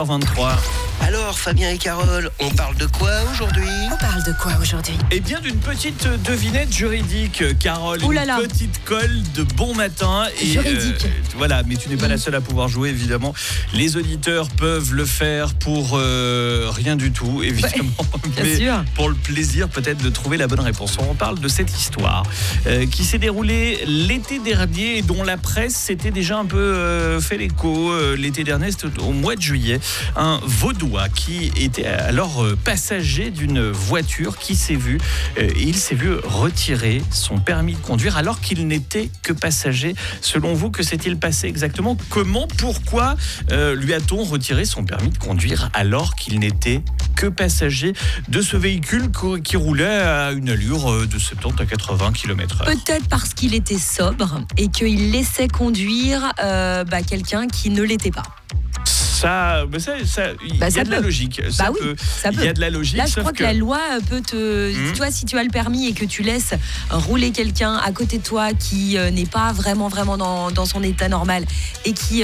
23. Alors, Fabien et Carole, on parle de quoi aujourd'hui ? On parle de quoi aujourd'hui ? Eh bien, d'une petite devinette juridique, Carole. Ouh là là. Une petite colle de bon matin. Et, juridique. Voilà, mais tu n'es pas la seule à pouvoir jouer, évidemment. Les auditeurs peuvent le faire pour rien du tout, évidemment. Bien mais sûr. pour le plaisir, peut-être, de trouver la bonne réponse. On parle de cette histoire qui s'est déroulée l'été dernier et dont la presse s'était déjà un peu fait l'écho. L'été dernier, c'était au mois de juillet. Un Vaudois qui était alors passager d'une voiture qui s'est vu, il s'est vu retirer son permis de conduire alors qu'il n'était que passager. Selon vous, que s'est-il passé exactement ? Comment, pourquoi lui a-t-on retiré son permis de conduire alors qu'il n'était que passager de ce véhicule qui roulait à une allure de 70 à 80 km/h ? Peut-être parce qu'il était sobre et qu'il laissait conduire quelqu'un qui ne l'était pas. Il y a de la logique. Ça Il y a de la logique. Là, je crois que la loi peut te... Toi, si tu as le permis et que tu laisses rouler quelqu'un à côté de toi qui n'est pas vraiment dans son état normal et qui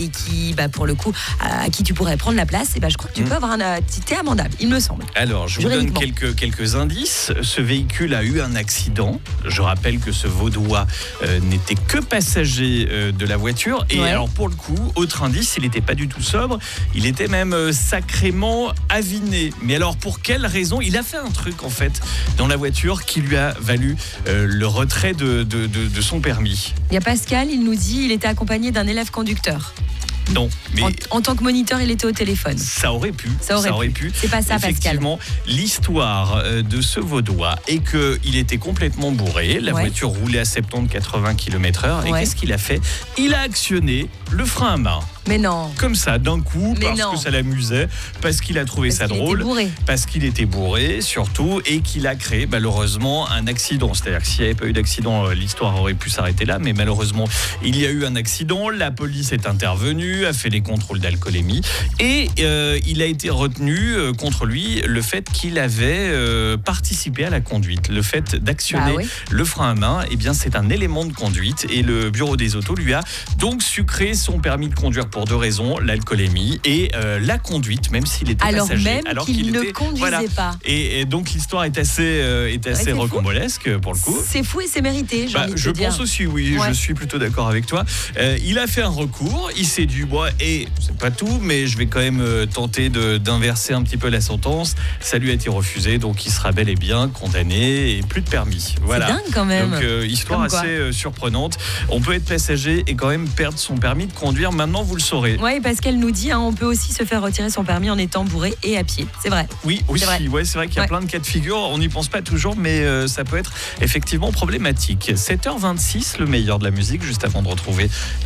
pour le coup, à qui tu pourrais prendre la place, je crois que tu peux avoir t'es amendable, il me semble. Alors, je vous donne quelques indices. Ce véhicule a eu un accident. Je rappelle que ce Vaudois n'était que passager de la voiture. Et alors, pour le coup, autre indice, il n'était pas du tout sobre. Il était même sacrément aviné. Mais alors, pour quelle raison ? Il a fait un truc, en fait, dans la voiture qui lui a valu le retrait de son permis. Il y a Pascal, il nous dit il était accompagné d'un élève conducteur. Non, mais en tant que moniteur, il était au téléphone. Ça aurait pu. C'est pas ça, Pascal. Effectivement, l'histoire de ce Vaudois est qu'il était complètement bourré. La voiture roulait à 70-80 km/h. Et qu'est-ce qu'il a fait ? Il a actionné le frein à main. Mais non. Comme ça, d'un coup, que ça l'amusait, parce qu'il a trouvé ça drôle, parce qu'il était bourré surtout, et qu'il a créé malheureusement un accident. C'est-à-dire que s'il n'y avait pas eu d'accident, l'histoire aurait pu s'arrêter là, mais malheureusement, il y a eu un accident, la police est intervenue, a fait les contrôles d'alcoolémie, et il a été retenu contre lui le fait qu'il avait participé à la conduite. Le fait d'actionner le frein à main, eh bien, c'est un élément de conduite, et le bureau des autos lui a donc sucré son permis de conduire pour deux raisons, l'alcoolémie et la conduite, même s'il était passager. Alors qu'il ne conduisait pas. Et donc l'histoire est assez rocambolesque pour le coup. C'est fou et c'est mérité, je pense aussi, oui, je suis plutôt d'accord avec toi. Il a fait un recours, il s'est dit, c'est pas tout, mais je vais quand même tenter d'inverser un petit peu la sentence. Ça lui a été refusé, donc il sera bel et bien condamné et plus de permis. Voilà. C'est dingue quand même. Donc histoire assez surprenante. On peut être passager et quand même perdre son permis de conduire. Maintenant, vous le saurez. Oui, parce qu'elle nous dit, on peut aussi se faire retirer son permis en étant bourré et à pied. C'est vrai. Oui, aussi. C'est vrai qu'il y a plein de cas de figure. On n'y pense pas toujours, mais ça peut être effectivement problématique. 7h26, le meilleur de la musique, juste avant de retrouver